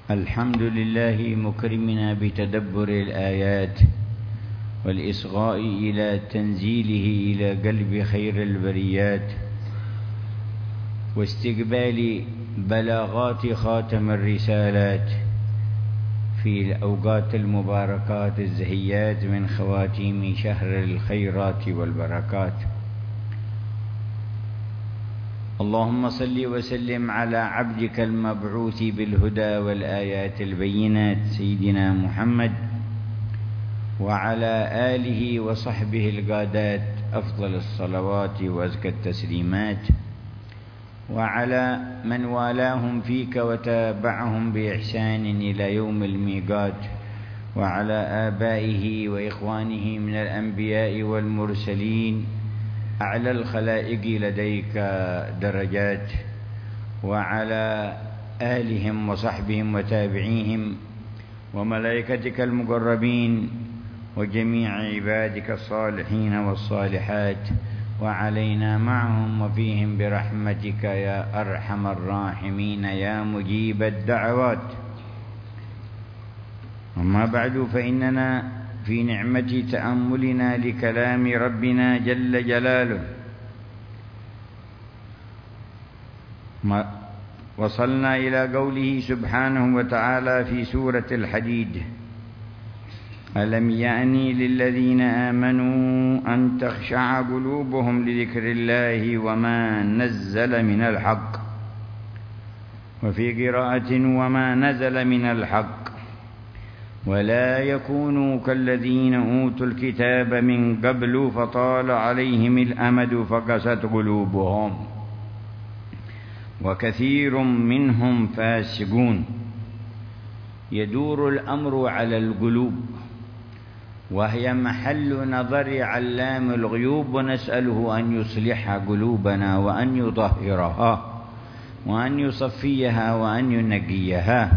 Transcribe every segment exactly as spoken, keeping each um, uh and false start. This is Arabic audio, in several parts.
الحمد لله مكرمنا بتدبر الآيات والإصغاء إلى تنزيله إلى قلب خير البريات واستقبال بلاغات خاتم الرسالات في الأوقات المباركات الزهيات من خواتيم شهر الخيرات والبركات. اللهم صل وسلم على عبدك المبعوث بالهدى والآيات البينات سيدنا محمد وعلى آله وصحبه القادات أفضل الصلوات وأزكى التسليمات، وعلى من والاهم فيك وتابعهم بإحسان إلى يوم الميقات، وعلى آبائه وإخوانه من الأنبياء والمرسلين أعلى الخلائق لديك درجات، وعلى آلهم وصحبهم وتابعيهم وملائكتك المقربين وجميع عبادك الصالحين والصالحات، وعلينا معهم وفيهم برحمتك يا أرحم الراحمين يا مجيب الدعوات. أما بعد، فإننا في نعمة تأملنا لكلام ربنا جل جلاله وصلنا إلى قوله سبحانه وتعالى في سورة الحديد: ألم يأن للذين آمنوا أن تخشع قلوبهم لذكر الله وما نزل من الحق، وفي قراءة وما نزل من الحق، ولا يكونوا كالذين أوتوا الكتاب من قبل فطال عليهم الأمد فقست قلوبهم وكثير منهم فاسقون. يدور الأمر على القلوب، وهي محل نظر علام الغيوب، ونسأله أن يصلح قلوبنا وأن يطهرها وأن يصفيها وأن ينقيها.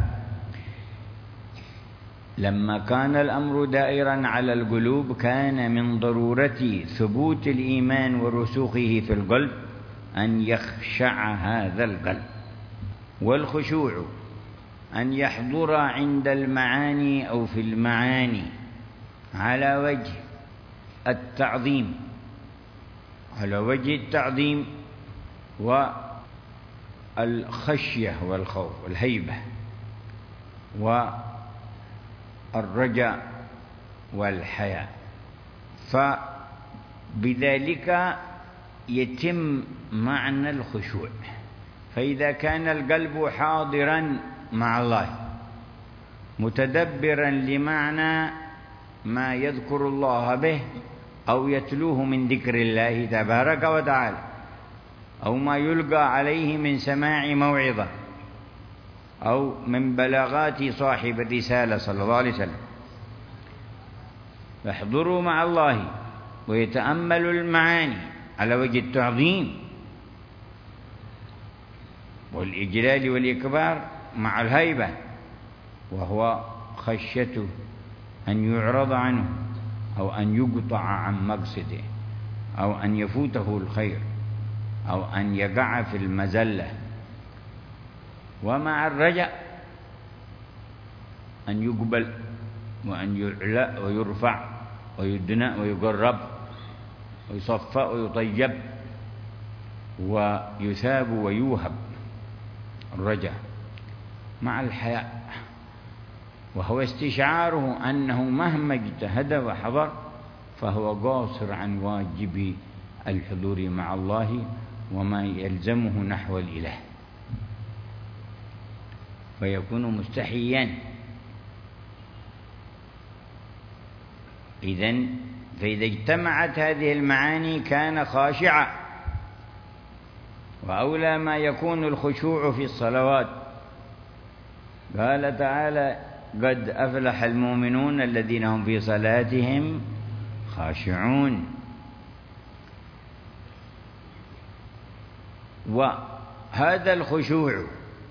لما كان الأمر دائرا على القلوب، كان من ضرورة ثبوت الإيمان ورسوخه في القلب أن يخشع هذا القلب، والخشوع أن يحضر عند المعاني أو في المعاني على وجه التعظيم، على وجه التعظيم والخشية والخوف والهيبة والرجاء والحياء، فبذلك يتم معنى الخشوع. فإذا كان القلب حاضرا مع الله متدبرا لمعنى ما يذكر الله به أو يتلوه من ذكر الله تبارك وتعالى، أو ما يلقى عليه من سماع موعظة أو من بلاغات صاحب الرسالة صلى الله عليه وسلم، يحضروا مع الله ويتأملوا المعاني على وجه التعظيم والإجلال والإكبار مع الهيبة، وهو خشيته أن يعرض عنه أو أن يقطع عن مقصده أو أن يفوته الخير أو أن يقع في المزلة، ومع الرجاء أن يقبل وأن يعلى ويرفع ويدنى ويقرب ويصفى ويطيب ويثاب ويوهب. الرجاء مع الحياء، وهو استشعاره أنه مهما اجتهد وحضر فهو قاصر عن واجب الحضور مع الله وما يلزمه نحو الإله، فيكون مستحيا. إذن فإذا اجتمعت هذه المعاني كان خاشعا، وأولى ما يكون الخشوع في الصلوات. قال تعالى: قد أفلح المؤمنون الذين هم في صلاتهم خاشعون. وهذا الخشوع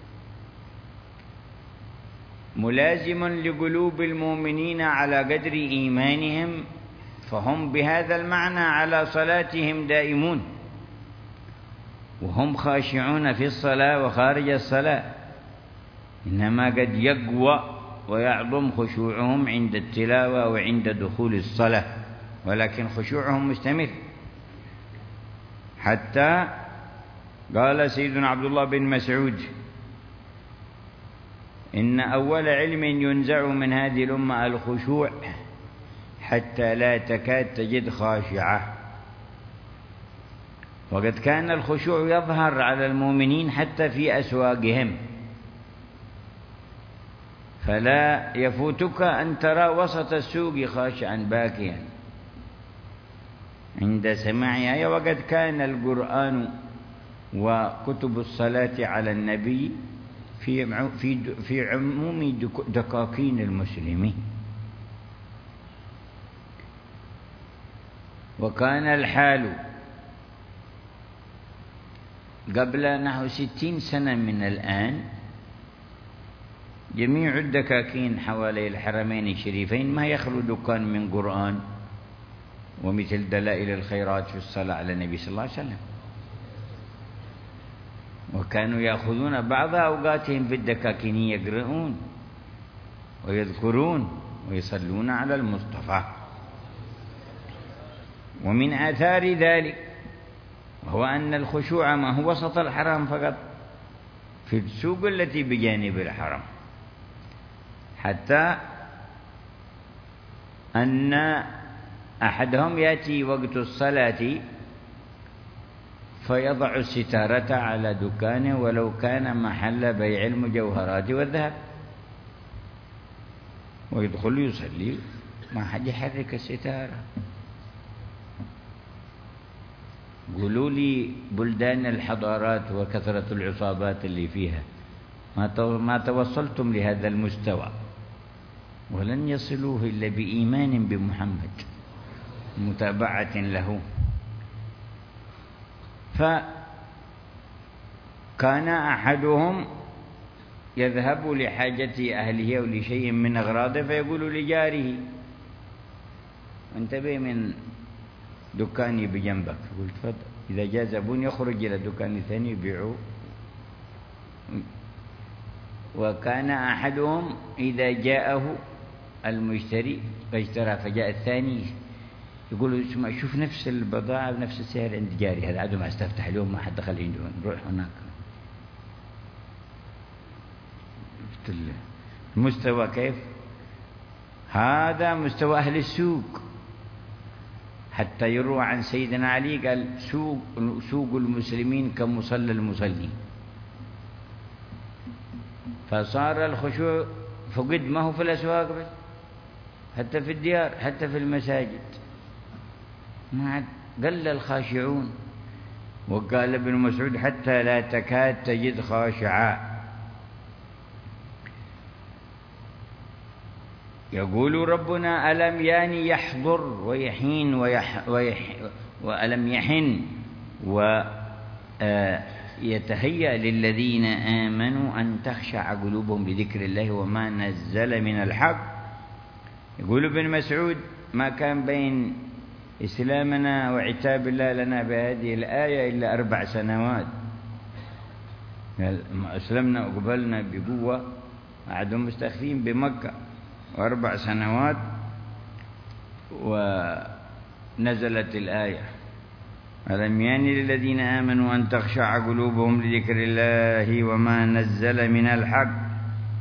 ملازم لقلوب المؤمنين على قدر إيمانهم، فهم بهذا المعنى على صلاتهم دائمون، وهم خاشعون في الصلاة وخارج الصلاة. إنما قد يقوى ويعظم خشوعهم عند التلاوة وعند دخول الصلاة، ولكن خشوعهم مستمر. حتى قال سيدنا عبد الله بن مسعود: إن أول علم ينزع من هذه الأمة الخشوع حتى لا تكاد تجد خاشعة. وقد كان الخشوع يظهر على المؤمنين حتى في أسواقهم، فلا يفوتك أن ترى وسط السوق خاشعا باكيا عند سماع آية. وقد كان القرآن وكتب الصلاة على النبي في في في عموم دكاكين المسلمين. وكان الحال قبل نحو ستين سنة من الآن جميع الدكاكين حوالي الحرمين الشريفين ما يخلو دكان من قرآن ومثل دلائل الخيرات في الصلاة على النبي صلى الله عليه وسلم. وكانوا يأخذون بعض أوقاتهم في الدكاكين يقرؤون ويذكرون ويصلون على المصطفى. ومن آثار ذلك هو أن الخشوع ما هو وسط الحرم فقط، في السوق التي بجانب الحرم، حتى أن أحدهم يأتي وقت الصلاة فيضع الستارة على دكانه ولو كان محل بيع المجوهرات والذهب، ويدخل يصلي ما حد يحرك الستارة. قولوا لي بلدان الحضارات وكثرة العصابات اللي فيها ما توصلتم لهذا المستوى، ولن يصلوه إلا بإيمان بمحمد متابعة له. فكان أحدهم يذهب لحاجة أهله أو لشيء من أغراضه فيقول لجاره: انتبه من دكاني بجنبك. يقول: تفضل. إذا جاء زبون يخرج إلى دكان ثاني يبيعه. وكان أحدهم إذا جاءه المشتري فاشترى فجاء الثاني يقول: شوف نفس البضاعة بنفس السعر عند جاري، هذا عدو ما استفتح اليوم ما حد دخل عنده، نروح هناك. المستوى كيف؟ هذا مستوى أهل السوق. حتى يروى عن سيدنا علي قال: سوق سوق المسلمين كمصلى المصلين. فصار الخشوع فقد ما هو في الأسواق بس، حتى في الديار، حتى في المساجد ما عاد قل الخاشعون. وقال ابن مسعود: حتى لا تكاد تجد خاشعا. يقول ربنا: ألم يعني يحضر ويحين ويح ويح وألم يحن ويتهيأ للذين آمنوا أن تخشع قلوبهم لذكر الله وما نزل من الحق. يقول ابن مسعود: ما كان بين إسلامنا وعتاب الله لنا بهذه الآية إلا أربع سنوات. أسلمنا وقبلنا بقوة، قعدوا مستخفين بمكة وأربع سنوات ونزلت الآية: ألم يعني للذين آمنوا أن تخشع قلوبهم لذكر الله وما نزل من الحق.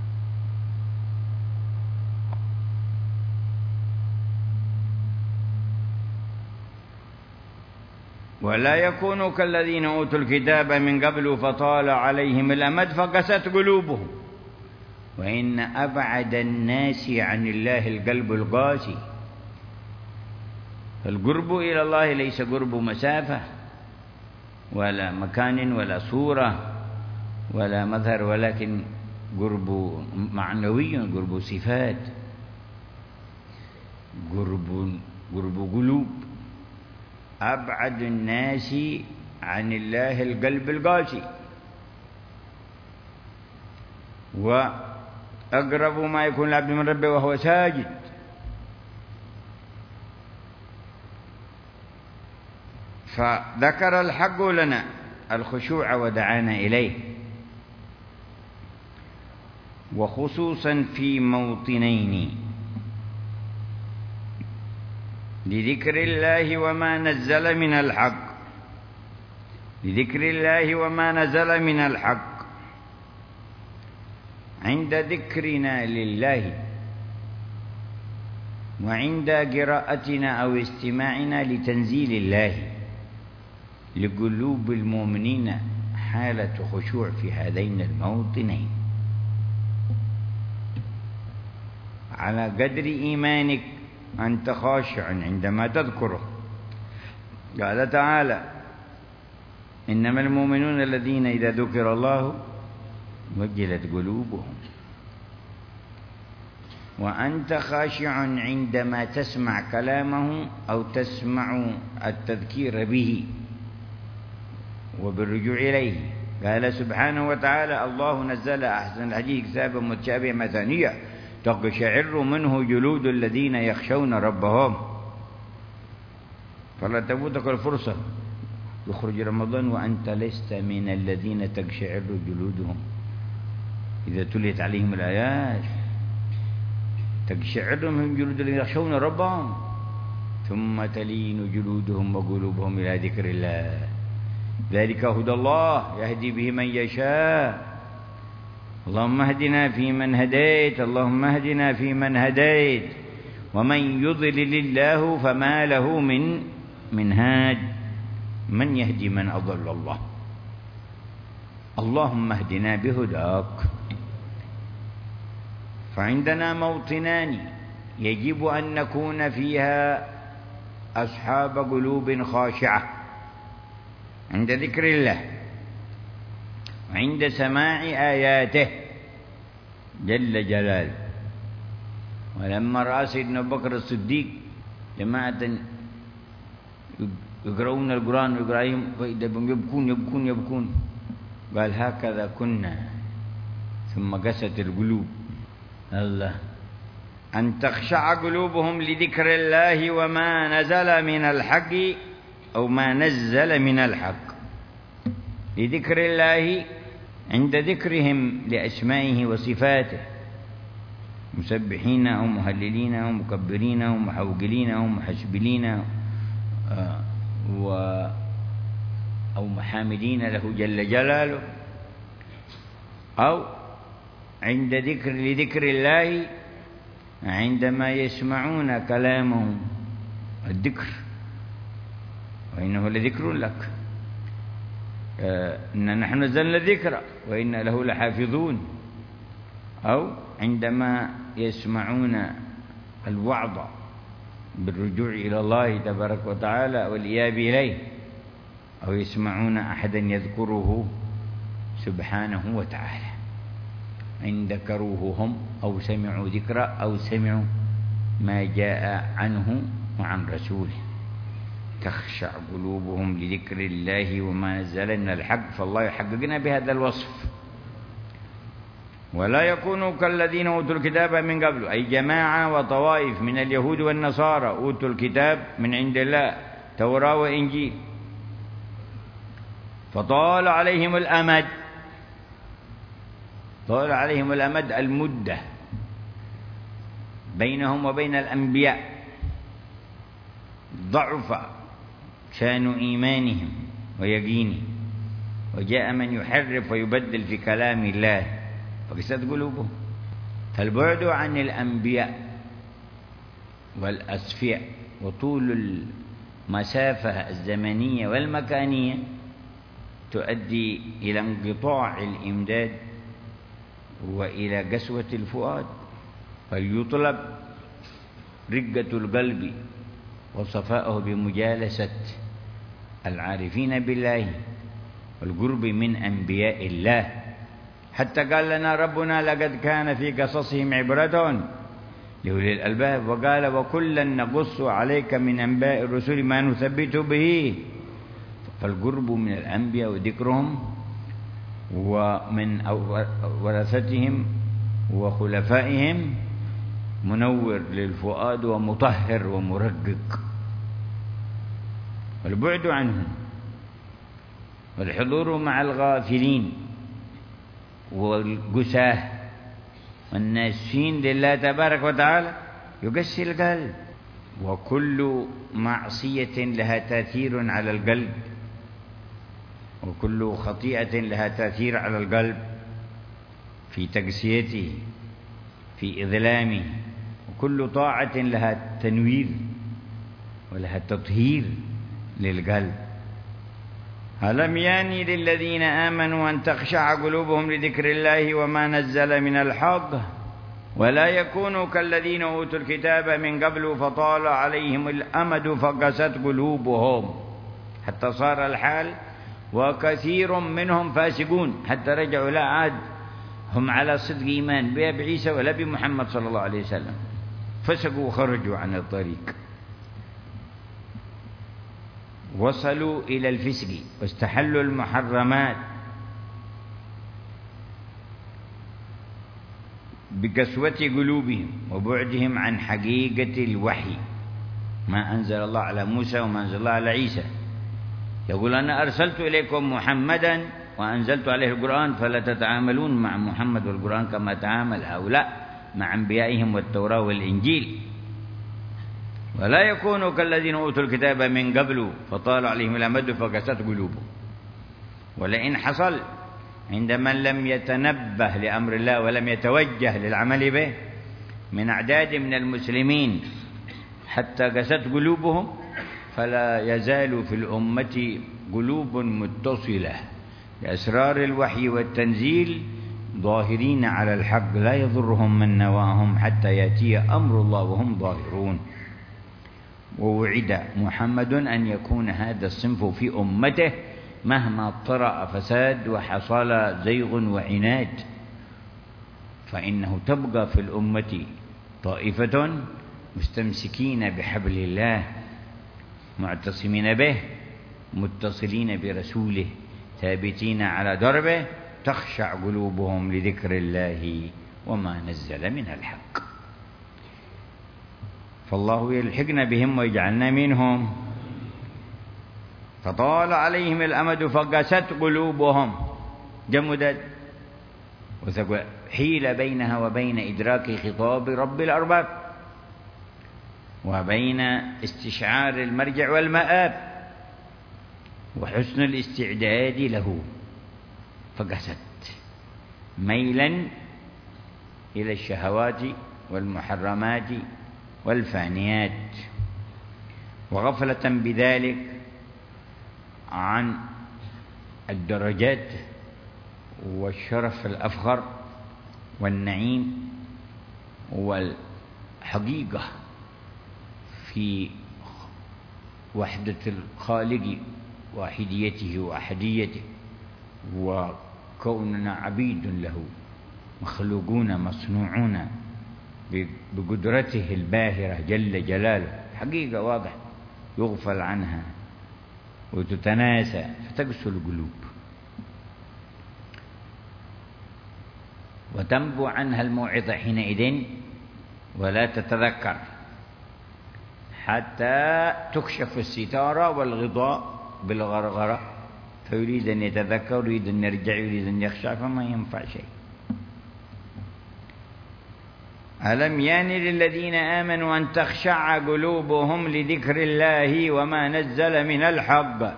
ولا يكونوا كالذين أوتوا الكتاب من قبل فطال عليهم الأمد فقست قلوبهم وإن أبعد الناس عن الله القلب القاسي. فالقرب إلى الله ليس قرب مسافة ولا مكان ولا صورة ولا مظهر، ولكن قرب معنوي، قرب صفات، قرب قرب قلوب. أبعد الناس عن الله القلب القاسي، وأقرب ما يكون العبد من ربه وهو ساجد. فذكر الحق لنا الخشوع ودعانا إليه. وخصوصا في موطنين: لذكر الله وما نزل من الحق، لذكر الله وما نزل من الحق عند ذكرنا لله، وعند قراءتنا أو استماعنا لتنزيل الله، لقلوب المؤمنين حالة خشوع في هذين الموطنين على قدر إيمانك أنت خاشع عندما تذكره. قال تعالى: إنما المؤمنون الذين إذا ذكر الله وجلت قلوبهم. وأنت خاشع عندما تسمع كلامه أو تسمع التذكير به وبالرجوع إليه. قال سبحانه وتعالى: الله نزل أحسن الحديث كتابا متشابها مثانية تقشعر منه جلود الذين يخشون ربهم. فلا تفوتك الفرصة، يخرج رمضان وأنت لست من الذين تقشعر جلودهم إذا تليت عليهم الآيات، تقشعر من جلود الذين يخشون ربهم ثم تلين جلودهم وقلوبهم إلى ذكر الله. ذلك هدى الله يهدي به من يشاء. اللهم اهدنا فيمن هديت، اللهم اهدنا فيمن هديت، ومن يضلل الله فما له من من هاد. من يهدي من أضل الله؟ اللهم اهدنا بهداك. فعندنا موطنان يجب أن نكون فيها أصحاب قلوب خاشعة: عند ذكر الله، وعند سماع آياته جل جلاله. ولما رأى سيدنا أبو بكر الصديق جماعة يقرؤون القرآن يبكون يبكون يبكون، قال: هكذا كنا. ثم قست القلوب. الله أن تخشع قلوبهم لذكر الله وما نزل من الحق أو ما نزل من الحق. لذكر الله عند ذكرهم لأسمائه وصفاته، مسبحين أو مهللين أو مكبرين أو محوقلين أو محسبلين و أو محامدين له جل جلاله، أو عند ذكر لذكر الله عندما يسمعون كلامه الذكر، وإنه لذكر لك، إن نحن نزلنا الذكر وإن له لحافظون. أو عندما يسمعون الوعظ بالرجوع إلى الله تبارك وتعالى والإياب إليه، أو يسمعون أحدا يذكره سبحانه وتعالى، إن ذكروه هم أو سمعوا ذكرى أو سمعوا ما جاء عنه وعن رسوله. تخشع قلوبهم لذكر الله وما نزل من الحق. فالله يحققنا بهذا الوصف. ولا يكونوا كالذين أوتوا الكتاب من قبل، أي جماعة وطوائف من اليهود والنصارى أوتوا الكتاب من عند الله، توراة وإنجيل، فطال عليهم الأمد. طال عليهم الأمد المدة بينهم وبين الأنبياء، ضعف شان إيمانهم ويقينهم، وجاء من يحرف ويبدل في كلام الله فقست قلوبهم. فالبعد عن الأنبياء والأصفياء وطول المسافة الزمنية والمكانية تؤدي إلى انقطاع الإمداد وإلى قسوة الفؤاد. فليطلب رقة القلب وصفاءه بمجالسة العارفين بالله والقرب من أنبياء الله. حتى قال لنا ربنا: لقد كان في قصصهم عبرة لأولي الألباب، وقال: وكلا نقص عليك من أنباء الرسل ما نثبت به. فالقرب من الأنبياء وذكرهم ومن ورثتهم وخلفائهم منور للفؤاد ومطهر ومرقق. والبعد عنهم والحضور مع الغافلين والقساه والناسين لله تبارك وتعالى يقسي القلب. وكل معصية لها تأثير على القلب، وكل خطيئة لها تأثير على القلب في تقسيته، في إظلامه، وكل طاعة لها تنوير ولها تطهير للقلب. ألم يان للذين آمنوا أن تخشع قلوبهم لذكر الله وما نزل من الحق ولا يكونوا كالذين أوتوا الكتاب من قبل فطال عليهم الأمد فقست قلوبهم، حتى صار الحال وكثير منهم فاسقون، حتى رجعوا لا عاد هم على صدق إيمان لا بعيسى ولا بمحمد صلى الله عليه وسلم، فسقوا وخرجوا عن الطريق، وصلوا إلى الفسق واستحلوا المحرمات بقسوة قلوبهم وبعدهم عن حقيقة الوحي، ما أنزل الله على موسى وما أنزل الله على عيسى. يقول أنا أرسلت إليكم محمدا وأنزلت عليه القرآن، فلا تتعاملون مع محمد والقرآن كما تعامل هؤلاء مع أنبيائهم والتوراة والإنجيل. ولا يكونوا كالذين أوتوا الكتاب من قبل فطال عليهم الأمد فقست قلوبهم. ولئن حصل عند من لم يتنبه لأمر الله ولم يتوجه للعمل به من أعداد من المسلمين حتى قست قلوبهم، فلا يزال في الأمة قلوب متصلة بأسرار الوحي والتنزيل ظاهرين على الحق لا يضرهم من نواهم حتى يأتي أمر الله وهم ظاهرون. ووعد محمد أن يكون هذا الصنف في أمته مهما طرأ فساد وحصل زيغ وعناد، فإنه تبقى في الأمة طائفة مستمسكين بحبل الله معتصمين به متصلين برسوله ثابتين على دربه، تخشع قلوبهم لذكر الله وما نزل من الحق. فالله يلحقنا بهم ويجعلنا منهم. فطال عليهم الأمد فقست قلوبهم، جمدت وحيل بينها وبين إدراك خطاب رب الأرباب وبين استشعار المرجع والمآب وحسن الاستعداد له، فقست ميلا إلى الشهوات والمحرمات والفانيات، وغفلة بذلك عن الدرجات والشرف الأفخر والنعيم والحقيقة في وحدة الخالق واحديته وأحديته، وكوننا عبيد له مخلوقون مصنوعون بقدرته الباهرة جل جلاله، حقيقة واضح يغفل عنها وتتناسى فتقسو القلوب وتنبو عنها الموعظة حينئذ ولا تتذكر حتى تكشف الستارة والغطاء بالغرغرة، فيريد أن يتذكر، يريد أن يرجع، يريد أن يخشع، فما ينفع شيء. ألم يان للذين آمنوا أن تخشع قلوبهم لذكر الله وما نزل من الحق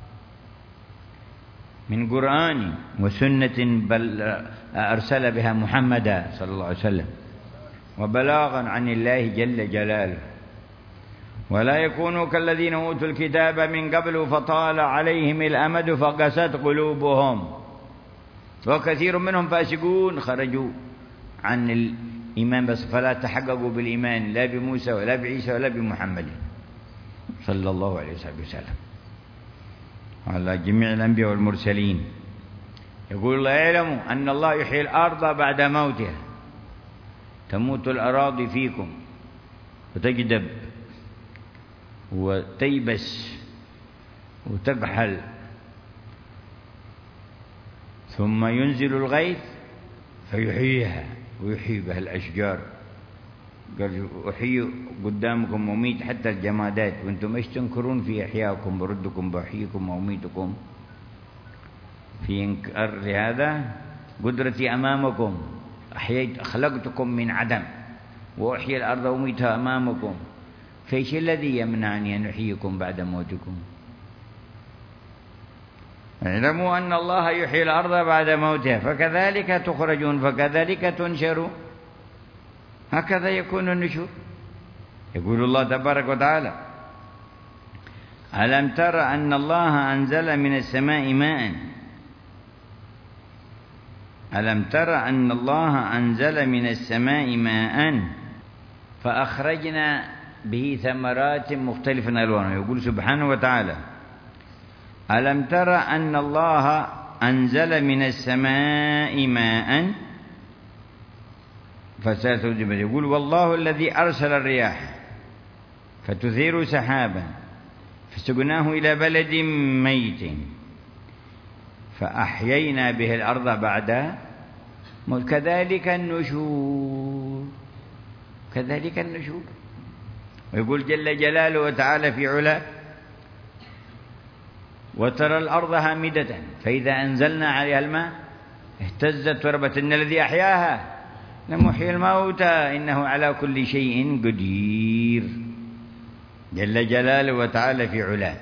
من قرآن وسنة بل أرسل بها محمدا صلى الله عليه وسلم وبلاغا عن الله جل جلاله. ولا يكونوا كالذين أوتوا الكتاب من قبل فطال عليهم الأمد فقست قلوبهم وكثير منهم فاسقون، خرجوا عن الإيمان بس فلا تحققوا بالإيمان لا بموسى ولا بعيسى ولا بمحمد صلى الله عليه وسلم على جميع الأنبياء والمرسلين. يقول الله اعلموا أن الله يحيي الأرض بعد موتها، تموت الأراضي فيكم وتجدب وتيبس وتكحل، ثم ينزل الغيث فيحييها ويحيي بها الأشجار. قال أحيي قدامكم وميت حتى الجمادات وانتم ايش تنكرون في إحياكم بردكم بأحييكم وأميتكم، في إنكار هذا قدرتي أمامكم أحييت خلقتكم من عدم وأحيي الأرض وأميتها أمامكم، فإيش الذي يمنعني أن أحييكم بعد موتكم؟ اعلموا أن الله يحيي الأرض بعد موتها فكذلك تخرجون فكذلك تنشرون. هكذا يكون النشور. يقول الله تبارك وتعالى: ألم تر أن الله أنزل من السماء ماء ألم تر أن الله أنزل من السماء ماء فأخرجنا به ثمرات مختلفة ألوانها. يقول سبحانه وتعالى: ألم تر أن الله أنزل من السماء ماء فساتجب. يقول: والله الذي أرسل الرياح فتثير سحابا فسقناه إلى بلد ميت فأحيينا به الأرض بعد موت كذلك النشور. كذلك النشور. ويقول جل جلاله وتعالى في علاه: وترى الأرض هامدة فإذا أنزلنا عليها الماء اهتزت وربت إن الذي أحياها لمحيي الموتى إنه على كل شيء قدير. جل جلاله وتعالى في علاه: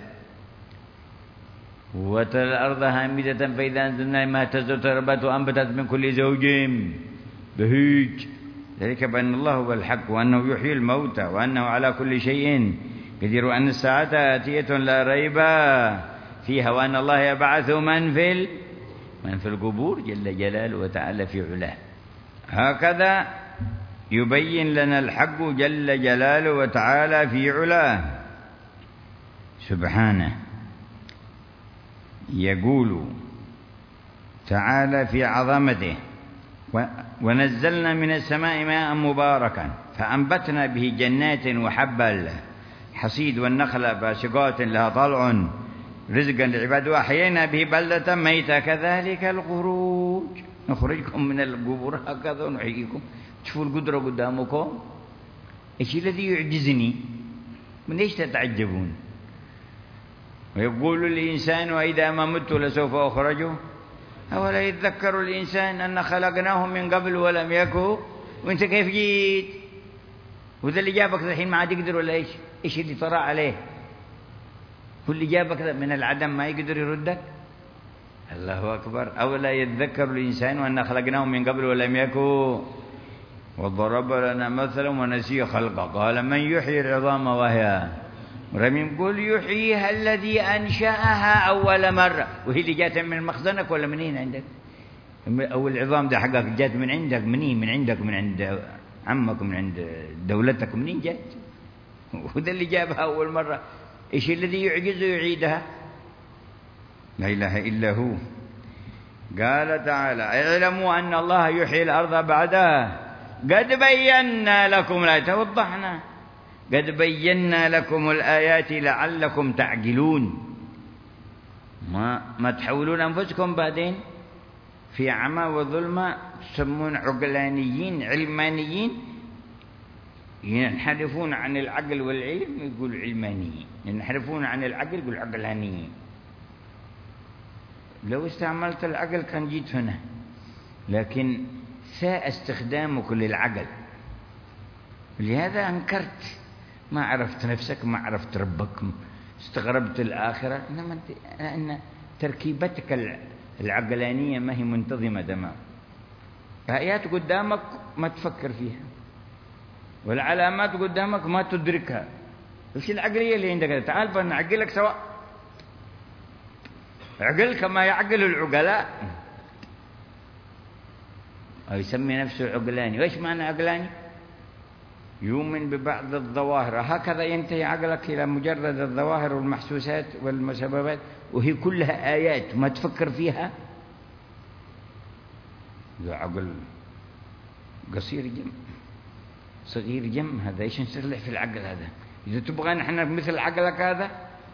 وترى الأرض هامدة فإذا أنزلنا الماء اهتزت وربت وأنبتت من كل زوج بهيج ذلك بأن الله هو الحق وأنه يحيي الموتى وأنه على كل شيء قدير وأن الساعة آتية لا ريب فيها وأن الله يبعث من في ال... من في القبور جل جلاله وتعالى في علاه. هكذا يبين لنا الحق جل جلاله وتعالى في علاه سبحانه. يقول تعالى في عظمته: ونزلنا من السماء ماء مباركا فأنبتنا به جنات وحب الحصيد والنخل باسقات لها طلع رزقا للعباد وأحيينا به بلدة ميتة كذلك الخروج. نخرجكم من القبور هكذا ونحييكم. تشوفوا القدرة قدامكم. ايش الذي يعجزني؟ من ايش تتعجبون؟ ويقول الإنسان: وإذا ما مت لسوف أخرجه أولا يتذكر الإنسان أن خلقناه من قبل ولم يكن. وانت كيف جيت؟ وذا اللي جابك الحين ما عاد يقدر ولا ايش؟ ايش اللي طرأ عليه؟ هو اللي جابك من العدم ما يقدر يردك؟ الله أكبر. أولا يتذكر الإنسان وأن خلقناه من قبل ولم يكن وضرب لنا مثلا ونسي خلقه قال: من يحيي العظام وهي رميم. يقول: يحييها الذي أنشأها أول مرة. وهي اللي جات من مخزنك ولا منين عندك؟ أو العظام ده حقك جات من عندك؟ منين؟ من عندك؟ من عند عمك؟ من عند دولتك؟ منين جات؟ وده اللي جابها أول مرة. إيش الذي يعجزه يعيدها؟ لا إله إلا هو. قال تعالى: اعلموا أن الله يحيي الأرض بعدها قد بينا لكم الآيات. وضحنا قد بينا لكم الآيات لعلكم تعقلون. ما ما تحولون أنفسكم بعدين في عمى وظلمة تسمون عقلانيين علمانيين ينحرفون عن العقل والعلم يقول علمانيين، ينحرفون عن العقل يقول عقلانيين. لو استعملت العقل كان جيت هنا، لكن ساء استخدامك للعقل لهذا أنكرت. ما عرفت نفسك، ما عرفت ربك، استغربت الآخرة. إنما أن تركيبتك العقلانية ما هي منتظمة تمام. آيات قدامك ما تفكر فيها، والعلامات قدامك ما تدركها. وش العقلية اللي عندك؟ تعال بنعقلك سواء. عقل كما يعقل العقلاء. أو يسمي نفسه عقلاني. وإيش معنى عقلاني؟ يؤمن ببعض الظواهر. هكذا ينتهي عقلك إلى مجرد الظواهر والمحسوسات والمسببات وهي كلها آيات ما تفكر فيها. ذو عقل قصير جم صغير جم. هذا إيش نصلح في العقل هذا؟ إذا تبغى نحن مثل عقلك هذا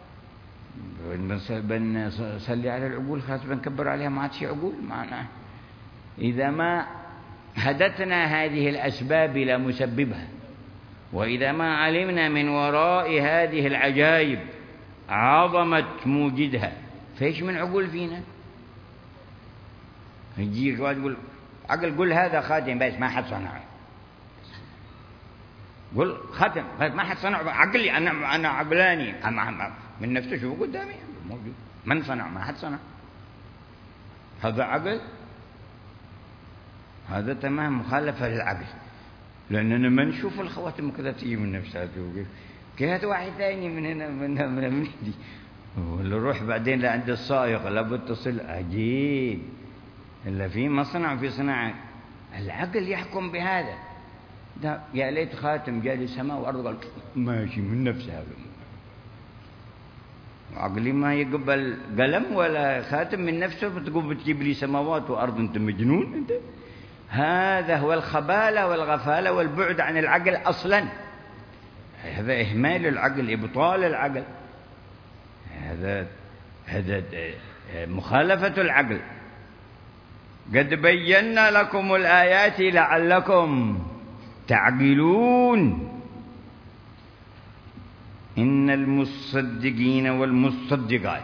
بنصلي على العقول خلاص بنكبر عليها ما عادش عقول معناه. إذا ما هدتنا هذه الأسباب إلى مسببها، وإذا ما علمنا من وراء هذه العجائب عظمة موجدها، فإيش من عقول فينا؟ يجيك واحد يقول عقل قل هذا خاتم بس ما حد صنعه، قل خاتم بس ما حد صنعه، عقلي أنا أنا عقلاني من نفسه شوفه قدامي موجود، من صنع؟ ما حد صنع. هذا عقل؟ هذا تمام مخالفة للعقل، لأننا ما نشوف الخواتم كذا تيجي من نفسها، كيف واحد ثاني من هنا من هنا من هنا دي، ولا روح بعدين لعند السائق لابد تصل. عجيب، إلا في مصنع في صناعة العقل يحكم بهذا. ده يا ليت خاتم جاء لي سماء وأرض قال ماشي من نفسها، عقلي ما يقبل قلم ولا خاتم من نفسه، بتقول بتجيب لي سماوات وأرض؟ أنت مجنون أنت. هذا هو الخبالة والغفالة والبعد عن العقل أصلا، هذا إهمال العقل، إبطال العقل، هذا هذا مخالفة العقل. قد بينا لكم الآيات لعلكم تعقلون. إن المصدقين والمصدقات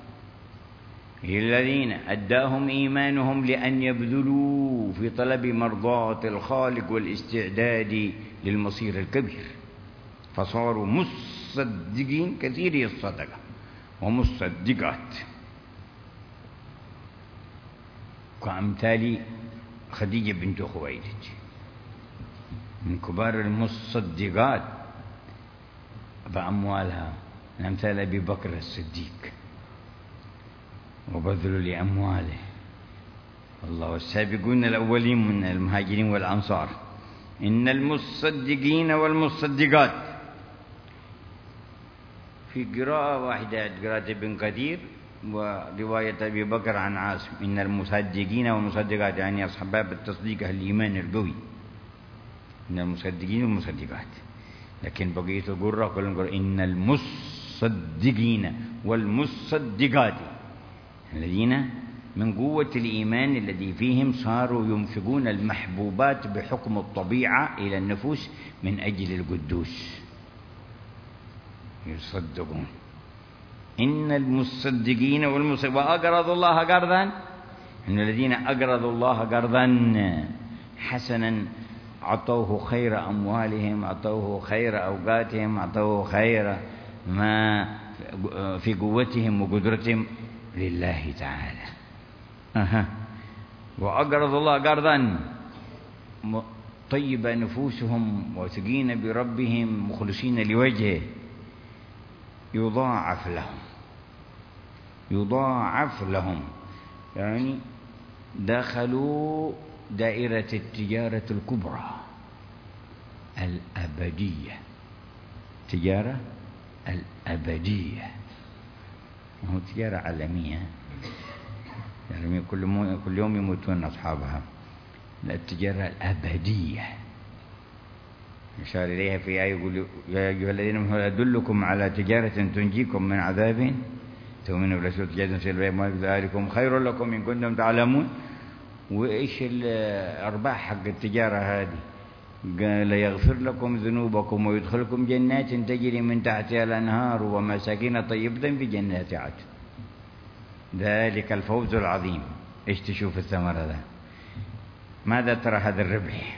الذين أداهم إيمانهم لأن يبذلوا في طلب مرضاة الخالق والاستعداد للمصير الكبير، فصاروا مصدقين كثيري الصدقة ومصدقات، كأمثال خديجة بنت خويلد من كبار المصدقات بأموالها، أمثال أبي بكر الصديق وبذل لأمواله، الله والسابقون الأولين من المهاجرين والأنصار. إن المصدقين والمصدقات، في قراءة واحدة قراءة ابن كثير ورواية أبي بكر عن عاصم، إن المصدقين والمصدقات يعني أصحاب التصديق أهل الإيمان القوي، إن المصدقين والمصدقات. لكن بقية القراء كلهم قالوا إن المصدقين والمصدقات الذين من قوة الإيمان الذي فيهم صاروا ينفقون المحبوبات بحكم الطبيعة إلى النفوس من أجل القدوس، يصدقون. إن المصدقين والمصدقين وأقرضوا الله قرضا، إن الذين أقرضوا الله قرضا حسنا أعطوه خير أموالهم، أعطوه خير أوقاتهم، أعطوه خير ما في قوتهم وقدرتهم لله تعالى. أها. وأقرضوا الله قرضا طيب نفوسهم واثقين بربهم مخلصين لوجهه، يضاعف لهم، يضاعف لهم، يعني دخلوا دائرة التجارة الكبرى الأبدية، تجارة الأبدية، هو تجارة عالمية، يعني كل كل يوم يموتون أصحابها. لا، التجارة الأبدية يشار إليها في آية يقول يا أيها الذين آمنوا هل أدلكم على تجارة تنجيكم من عذاب تؤمنون برسول تجارة تنجيكم ذلكم خير لكم إن كنتم تعلمون. وإيش الأرباح حق التجارة هذه؟ قال يغفر لكم ذنوبكم ويدخلكم جنات تجري من تحتها الأنهار ومساكن طيبة في جنات عدن، ذلك الفوز العظيم. إيش تشوف الثمرة ذا؟ ماذا ترى هذا الربح؟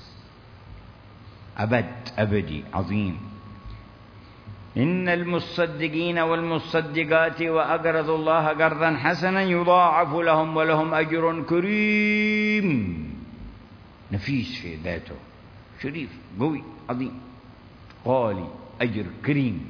أبد، أبدي عظيم. إن المصدقين والمصدقات وأقرضوا الله قرضا حسنا يضاعف لهم ولهم أجر كريم، نفيس في ذاته، شريف قوي عظيم قالي، أجر كريم.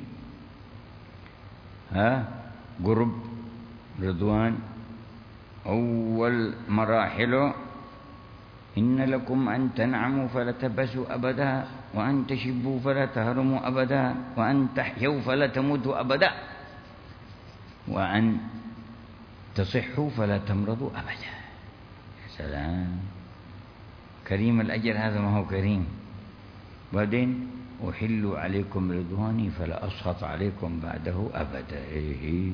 ها قرب رضوان أول مراحله، إن لكم أن تنعموا فلا تبسوا أبدا، وأن تشبوا فلا تهرموا أبدا، وأن تحيوا فلا تموتوا أبدا، وأن تصحوا فلا تمرضوا أبدا. سلام، كريم الأجر هذا، ما هو كريم. بعدين أحل عليكم رضواني فلا أسخط عليكم بعده أبدا، إيه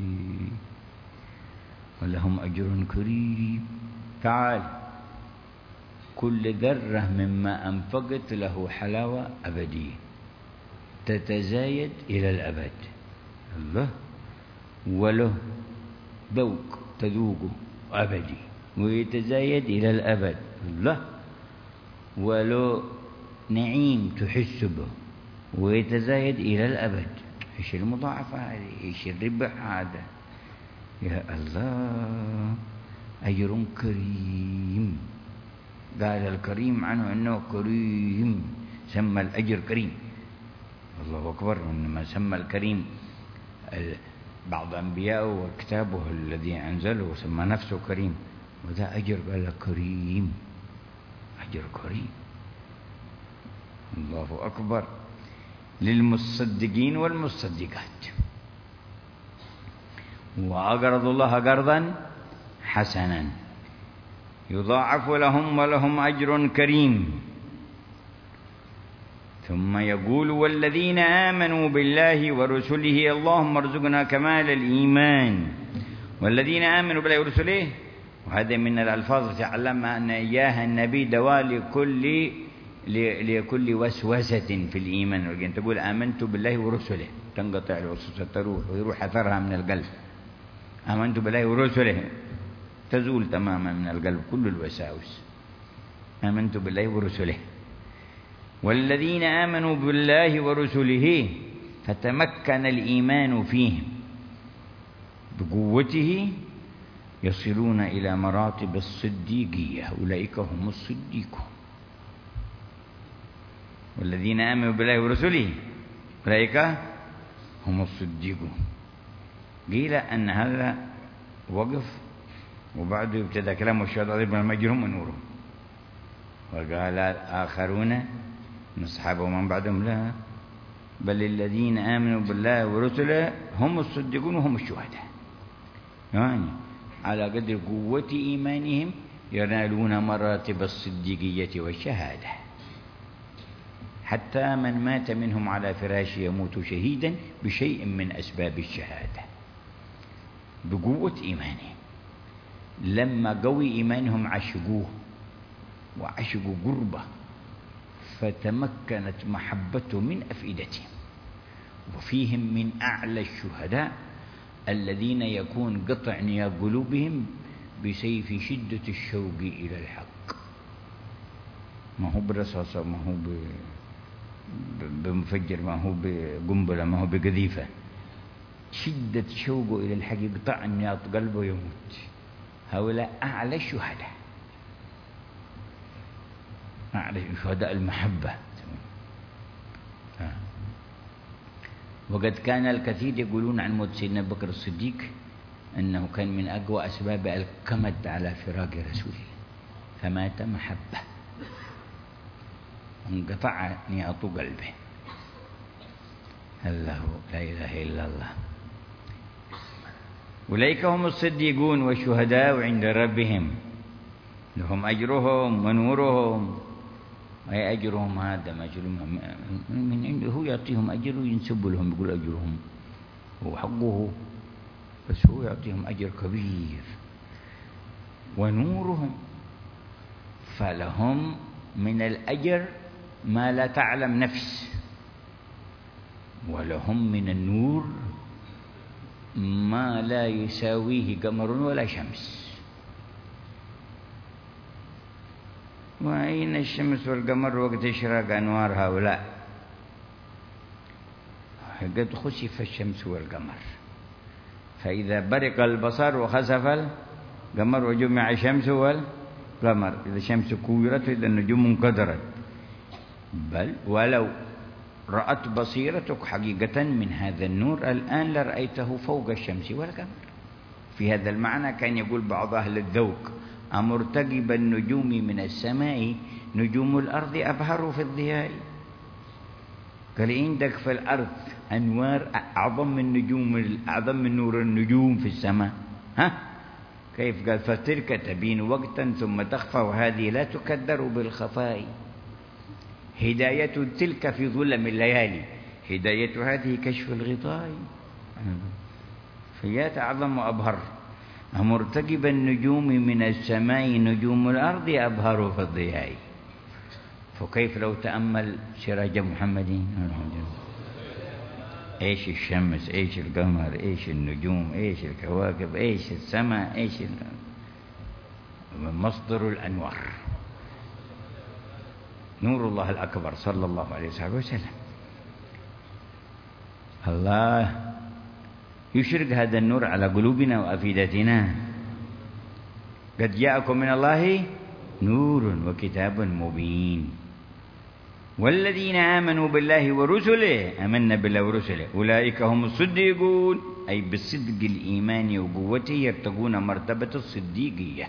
ولهم أجر كريم. تعال، كل ذرة مما أنفقت له حلاوة أبدية تتزايد إلى الأبد، الله، وله ذوق تذوقه أبدي ويتزايد إلى الأبد، لا، ولو نعيم تحس به ويتزايد إلى الأبد. إيش المضاعفة هذه؟ إيش الربح هذا؟ يا الله، أجر كريم. قال الكريم عنه أنه كريم، سمى الأجر كريم. الله أكبر. إنما سمى الكريم بعض أنبياءه وكتابه الذي أنزله سمى نفسه كريم، وذا أجر قال كريم، أجر كريم. الله أكبر. للمصدقين والمصدقات. وأقرضوا الله قرضا حسنا يضاعف لهم ولهم أجر كريم. ثم يقول والذين آمنوا بالله ورسله اللهم ارزقنا كمال الإيمان. والذين آمنوا بالله ورسله، وهذا من الألفاظ تعلمها أن إياها النبي دواء لكل لكل وسوسة في الإيمان. ولكن تقول آمنت بالله ورسله تنقطع الوسوسة، تروح ويروح أثرها من القلب. آمنت بالله ورسله تزول تماما من القلب كل الوساوس. آمنت بالله ورسله. والذين آمنوا بالله ورسله فتمكن الإيمان فيهم بقوته يصلون إلى مراتب الصديقية، أولئك هم الصديقون. والذين آمنوا بالله ورسله أولئك هم الصديقون. قيل أن هذا وقف وبعده ابتدى كلام الشهداء ابن المجرم ونورهم. وقال آخرون من أصحابه ومن بعدهم لا، بل الذين آمنوا بالله ورسله هم الصديقون وهم الشهداء. يعني على قدر قوة إيمانهم ينالون مراتب الصديقية والشهادة. حتى من مات منهم على فراشه يموت شهيدا بشيء من أسباب الشهادة بقوة إيمانهم. لما قوي إيمانهم عشقوه وعشقوا قربه فتمكنت محبته من أفئدتهم. وفيهم من أعلى الشهداء الذين يكون قطع نياب قلوبهم بسيف شدة الشوق إلى الحق، ما هو برصاصة، ما هو بمفجر، ما هو بقنبلة، ما هو بقذيفة. شدة شوقه إلى الحق يقطع نياب قلبه يموت. هؤلاء أعلى الشهداء، أعلى شهداء المحبة. وقد كان الكثير يقولون عن موت سيدنا أبو بكر الصديق أنه كان من أقوى أسباب الكمد على فراق رسول الله، فمات محبة انقطع نياط قلبه. الله لا إله إلا الله. أولئك هم الصديقون والشهداء عند ربهم لهم أجرهم ونورهم. أي أجرهم هذا ما أجرهم من عنده، هو يعطيهم أجر وينسب لهم يقول أجرهم هو حقه، بس هو يعطيهم أجر كبير. ونورهم فلهم من الأجر ما لا تعلم نفس، ولهم من النور ما لا يساويه قمر ولا شمس. وأين الشمس والقمر وقت إشراق أنوار هؤلاء؟ قد خسف الشمس والقمر، فإذا برق البصر وخسف القمر وجمع الشمس والقمر، إذا الشمس كورت إذا النجوم انقدرت. بل ولو رأت بصيرتك حقيقة من هذا النور الآن لرأيته فوق الشمس والقمر. في هذا المعنى كان يقول بعض أهل الذوق أمرتقب النجوم من السماء نجوم الأرض أبهر في الضياء. قال عندك في الأرض أنوار أعظم من نجوم، أعظم من نور النجوم في السماء. ها كيف؟ قال فتلك تبين وقتا ثم تخفى وهذه لا تكدر بالخفاء. هداية تلك في ظلم الليالي، هداية هذه كشف الغطاء. فيات أعظم وأبهر. مرتقب النجوم من السماء نجوم الأرض أبهر في الضياء. فكيف لو تأمل سراج محمد؟ إيش الشمس، إيش القمر، إيش النجوم، إيش الكواكب، إيش السماء، إيش مصدر الأنوار. نور الله الأكبر صلى الله عليه وسلم. الله يشرق هذا النور على قلوبنا وأفئدتنا. قد جاءكم من الله نور وكتاب مبين والذين آمنوا بالله ورسله آمنا بالله ورسله أولئك هم الصديقون، أي بالصدق الإيمان وقوته يرتقون مرتبة الصديقية.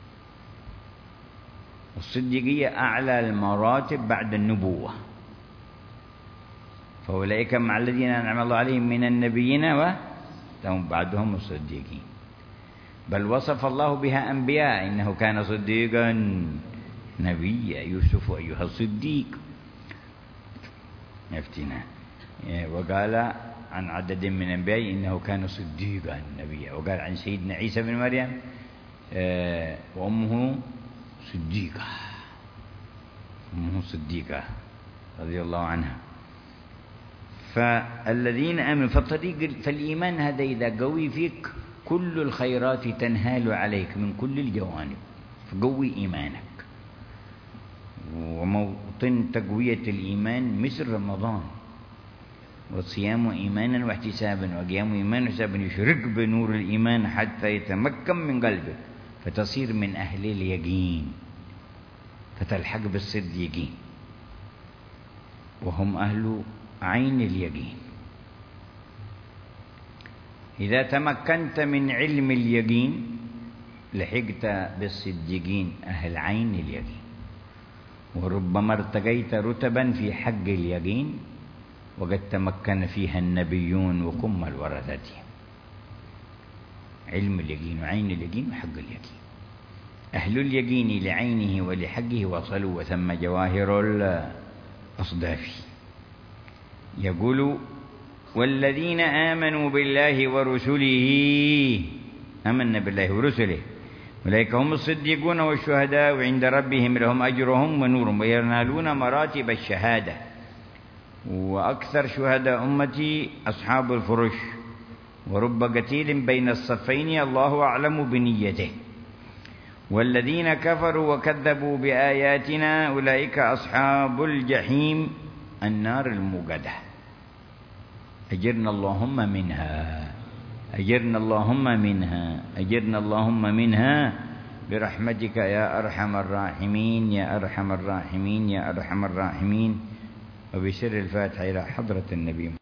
الصديقية أعلى المراتب بعد النبوة، فأولئك مع الذين أنعم الله عليهم من النبيين وهم بعدهم الصديقين، بل وصف الله بها أنبياء إنه كان صديقا نبيا. يوسف أيها الصديق يفتنا، وقال عن عدد من الأنبياء إنه كان صديقا نبيا، وقال عن سيدنا عيسى بن مريم وأمه صديقة، أمه صديقة رضي الله عنها. فالذين آمنوا فالطريق فالإيمان هذا إذا قوي فيك كل الخيرات تنهال عليك من كل الجوانب، فقوي إيمانك. وموطن تقوية الإيمان مثل رمضان، والصيام إيمانا واحتسابا وقيام إيمانا واحتسابا يشرق بنور الإيمان حتى يتمكن من قلبك فتصير من أهل اليقين، فتلحق بالصديقين وهم أهل عين اليقين. إذا تمكنت من علم اليقين لحقت بالصديقين أهل عين اليقين، وربما ارتقيت رتبا في حق اليقين وقد تمكن فيها النبيون وكمل ورثتهم. علم اليقين وعين اليقين وحق اليقين. أهل اليقين لعينه ولحقه وصلوا وثم جواهر الأصداف. يقول والذين آمنوا بالله ورسله آمنا بالله ورسله أولئك هم الصديقون والشهداء وعند ربهم لهم أجرهم ونورهم وينالون مراتب الشهادة. وأكثر شهداء أمتي أصحاب الفرش، ورب قتيل بين الصفين الله أعلم بنيته. والذين كفروا وكذبوا بآياتنا أولئك أصحاب الجحيم النار الموقدة. أجرنا اللهم منها، أجرنا اللهم منها، أجرنا اللهم منها برحمتك يا أرحم الراحمين يا أرحم الراحمين يا أرحم الراحمين. وبسر الفاتحة إلى حضرة النبي.